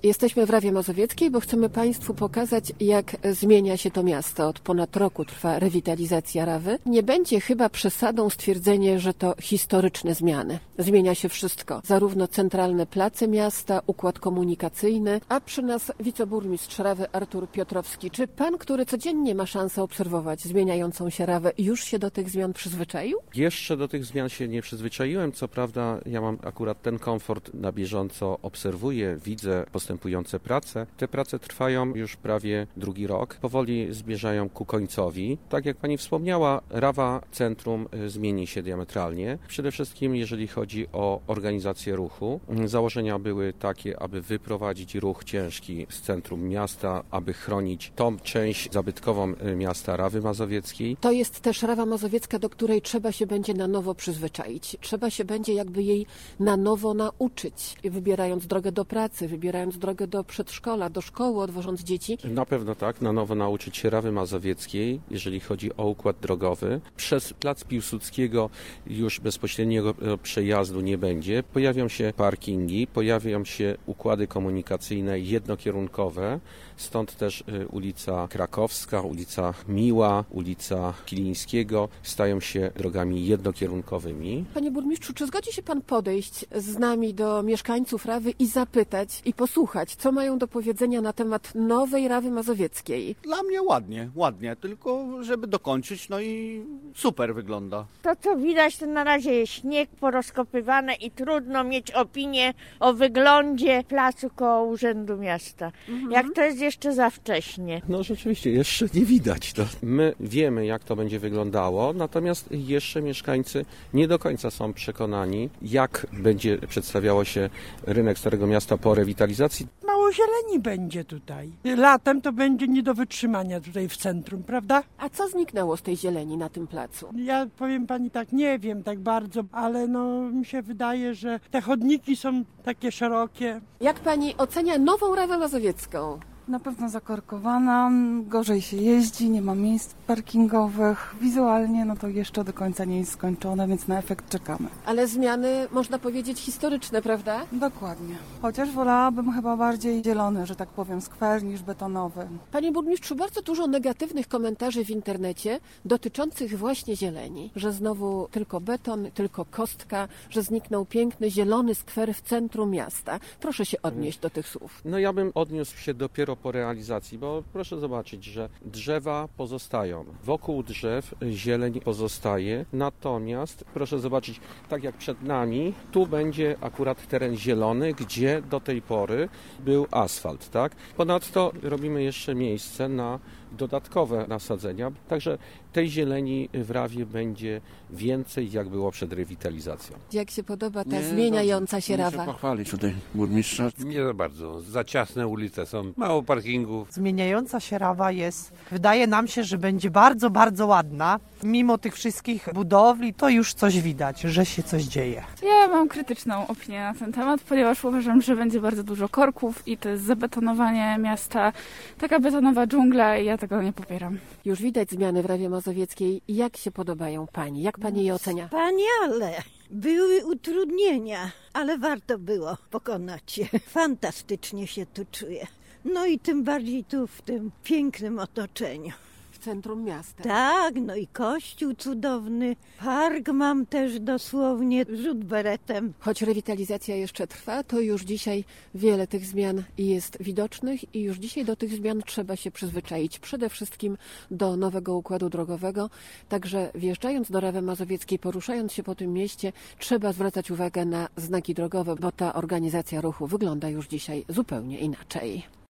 Jesteśmy w Rawie Mazowieckiej, bo chcemy Państwu pokazać, jak zmienia się to miasto. Od ponad roku trwa rewitalizacja Rawy. Nie będzie chyba przesadą stwierdzenie, że to historyczne zmiany. Zmienia się wszystko. Zarówno centralne place miasta, układ komunikacyjny, a przy nas wiceburmistrz Rawy Artur Piotrowski. Czy pan, który codziennie ma szansę obserwować zmieniającą się Rawę, już się do tych zmian przyzwyczaił? Jeszcze do tych zmian się nie przyzwyczaiłem. Co prawda ja mam akurat ten komfort, na bieżąco obserwuję, widzę postępujące prace. Te prace trwają już prawie drugi rok. Powoli zmierzają ku końcowi. Tak jak pani wspomniała, Rawa Centrum zmieni się diametralnie. Przede wszystkim jeżeli chodzi o organizację ruchu. Założenia były takie, aby wyprowadzić ruch ciężki z centrum miasta, aby chronić tą część zabytkową miasta Rawy Mazowieckiej. To jest też Rawa Mazowiecka, do której trzeba się będzie na nowo przyzwyczaić. Trzeba się będzie jakby jej na nowo nauczyć, wybierając drogę do pracy, wybierając drogę do przedszkola, do szkoły, odwożąc dzieci. Na pewno tak, na nowo nauczyć się Rawy Mazowieckiej, jeżeli chodzi o układ drogowy. Przez plac Piłsudskiego już bezpośredniego przejazdu nie będzie. Pojawią się parkingi, pojawią się układy komunikacyjne jednokierunkowe, stąd też ulica Krakowska, ulica Miła, ulica Kilińskiego stają się drogami jednokierunkowymi. Panie burmistrzu, czy zgodzi się pan podejść z nami do mieszkańców Rawy i zapytać i posłuchać, co mają do powiedzenia na temat nowej Rawy Mazowieckiej? Dla mnie ładnie, tylko żeby dokończyć, no i super wygląda. To, co widać, to na razie jest śnieg porozkopywany i trudno mieć opinię o wyglądzie placu koło Urzędu Miasta. Jak to jest jeszcze za wcześnie. No rzeczywiście, jeszcze nie widać to. My wiemy, jak to będzie wyglądało, natomiast jeszcze mieszkańcy nie do końca są przekonani, jak będzie przedstawiało się rynek Starego Miasta po rewitalizacji. Mało zieleni będzie tutaj. Latem to będzie nie do wytrzymania tutaj w centrum, prawda? A co zniknęło z tej zieleni na tym placu? Ja powiem pani tak, nie wiem tak bardzo, ale no mi się wydaje, że te chodniki są takie szerokie. Jak pani ocenia nową Rawę Mazowiecką? Na pewno zakorkowana, gorzej się jeździ, nie ma miejsc parkingowych. Wizualnie no to jeszcze do końca nie jest skończone, więc na efekt czekamy. Ale zmiany, można powiedzieć, historyczne, prawda? Dokładnie. Chociaż wolałabym chyba bardziej zielony, że tak powiem, skwer niż betonowy. Panie burmistrzu, bardzo dużo negatywnych komentarzy w internecie dotyczących właśnie zieleni. Że znowu tylko beton, tylko kostka, że zniknął piękny, zielony skwer w centrum miasta. Proszę się odnieść do tych słów. No ja bym odniósł się dopiero po realizacji, bo proszę zobaczyć, że drzewa pozostają. Wokół drzew zieleń pozostaje, natomiast proszę zobaczyć, tak jak przed nami, tu będzie akurat teren zielony, gdzie do tej pory był asfalt, tak? Ponadto robimy jeszcze miejsce na dodatkowe nasadzenia, także tej zieleni w Rawie będzie więcej, jak było przed rewitalizacją. Jak się podoba ta zmieniająca się Rawa? Muszę pochwalić tutaj burmistrza. Nie za bardzo. Za ciasne ulice są, mało parkingów. Zmieniająca się Rawa jest, wydaje nam się, że będzie bardzo, bardzo ładna. Mimo tych wszystkich budowli, to już coś widać, że się coś dzieje. Ja mam krytyczną opinię na ten temat, ponieważ uważam, że będzie bardzo dużo korków i to jest zabetonowanie miasta, taka betonowa dżungla i ja tego nie popieram. Już widać zmiany w Rawie Mazowieckiej. Jak się podobają pani? Jak pani je ocenia? Wspaniale! Były utrudnienia, ale warto było pokonać je. Fantastycznie się tu czuję. No i tym bardziej tu w tym pięknym otoczeniu. W centrum miasta. Tak, no i kościół cudowny. Park mam też dosłownie rzut beretem. Choć rewitalizacja jeszcze trwa, to już dzisiaj wiele tych zmian jest widocznych i już dzisiaj do tych zmian trzeba się przyzwyczaić. Przede wszystkim do nowego układu drogowego. Także wjeżdżając do Rawy Mazowieckiej, poruszając się po tym mieście, trzeba zwracać uwagę na znaki drogowe, bo ta organizacja ruchu wygląda już dzisiaj zupełnie inaczej.